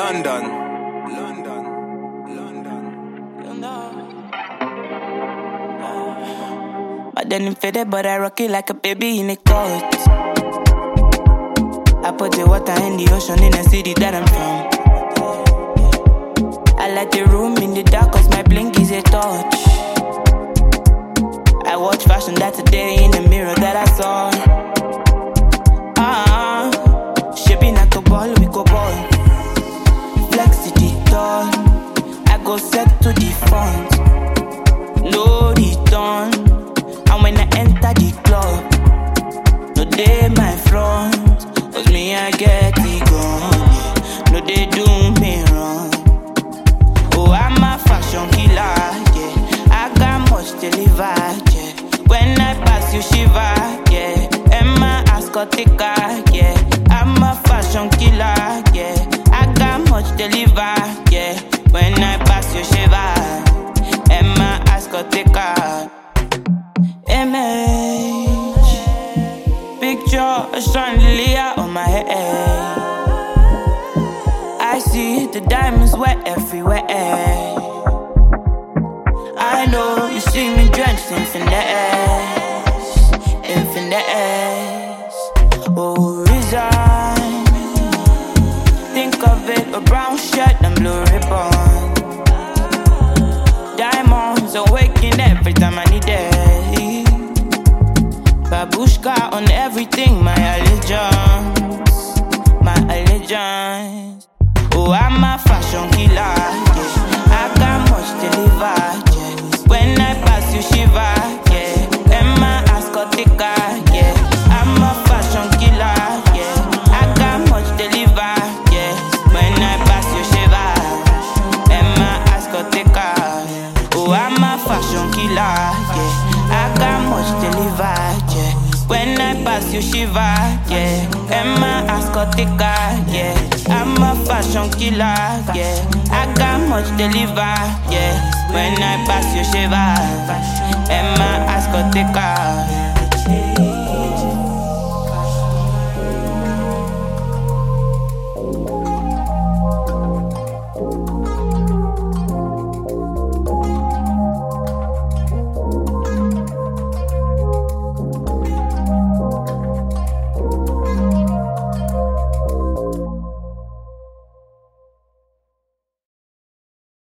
London. I didn't fit it, but I rock it like a baby in a coat. I put the water in the ocean in the city that I'm from. I like the room in the dark cause my blink is a touch. I watch fashion that today in the mirror that I saw. Shaping like a ball, we go ball. Flex to the dawn. I go set to the front. No return. And when I enter the club, no they my front. Cause me I get it gone. No they do me wrong. Oh I'm a fashion killer, yeah. I got much to deliver, yeah. When I pass you shiver, yeah. Emma Ascotica, yeah. I'm a fashion killer, yeah. I got much to deliver, yeah. When I pass you shiver, Emma Ascotica. Image, picture a chandelier on my head. I see the diamonds wet everywhere. I know you see me drenched in finesse, in finesse. Oh, resign. Think of it, a brown shirt and blue ribbon. Diamonds are waking every time I need it. Babushka on everything, my allegiance, my allegiance. Oh, I'm a fashion killer, yeah. I got much to deliver, yeah. When I pass you shiver, yeah. Emma Ascotica, yeah. I'm a fashion killer, yeah. I got much to deliver, yeah. When I pass you shiver, Emma Ascotica. Oh, I'm a fashion killer, yeah. I got much to deliver, yeah. When I pass you shiver, yeah. Emma Ascotica, yeah. I'm a fashion killer, yeah. I got much to deliver, yeah. When I pass you shiver, Emma Ascotica.